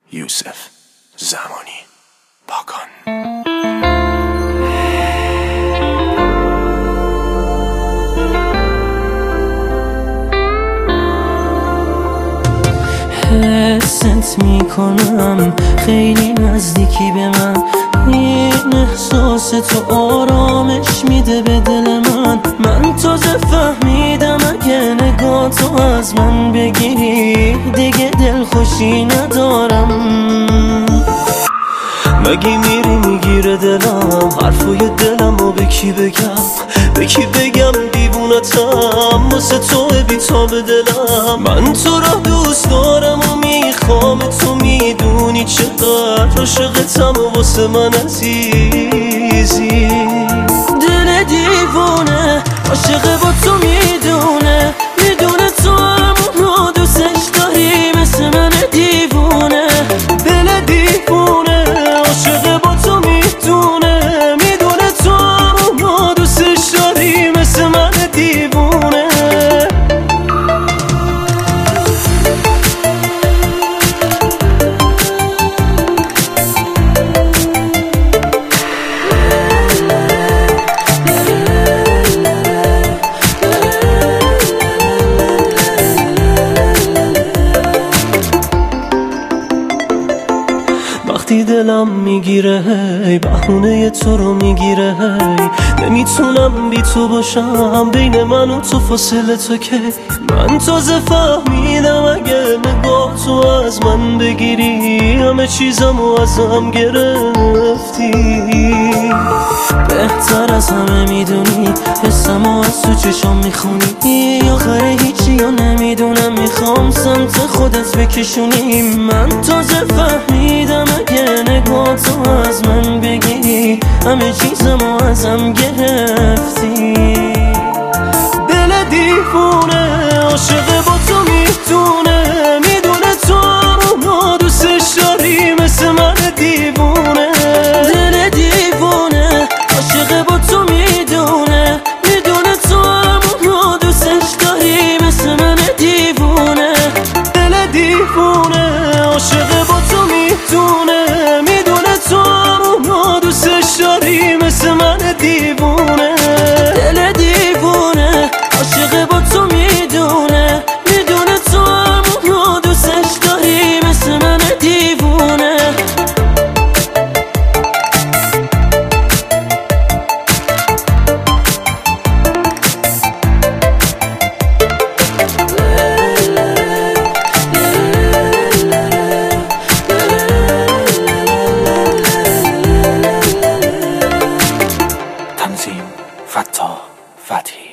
یوسف زمانی پاکان. حست میکنم خیلی نزدیکی به من، این احساس تو آرامش میده به دل من تازه فهمیدم اگه نگاه تو از من بگیری دیگه دلخوشی ندارم. مگه میری میگیره دلم حرفای دلم و به کی بگم دیوونتم واسه تو بی‌تاب دلم. من تو را دوست دارم و میخوام، تو میدونی چقدر عاشقتم و واسه من عزیزی. دل دیوونه عاشق با تو میدونه تو همونو دوستش داری مثل من دیوونه. دل دیوونه عاشق با تو میدونه تو همونو دوستش داری مثل من دیوونه. وقتی دلم میگیره هی بهونه تو رو میگیره هی نمیتونم بی تو باشم، بین من و تو فاصله تو که من تازه فهمیدم اگه نگاه تو از من بگیری همه چیزمو ازم گرفتی. بهتر از همه میدونی حسمو از تو چشام میخونی، آخر هیچی رو نمیدونم میخوام سمت خودت بکشونی. من تازه فهمیدم اگه نگاه تو از من بگیری همه چیزمو ازم گرفتی. دل دیوونه عاشق با تو میدونه تو همونو دوستش داری مثل من دیوونه. دل دیوونه عاشق با تو میدونه تو همونو دوستش داری مثل من دیوونه. دل دیوونه عاشق با تو میدونه تو همونو دوستش داری مثل من دیوونه. دل دیوونه عاشق با تو میدونه تو همونو دوستش داری مثل من دیوونه. تنظیم فتاح فتحی.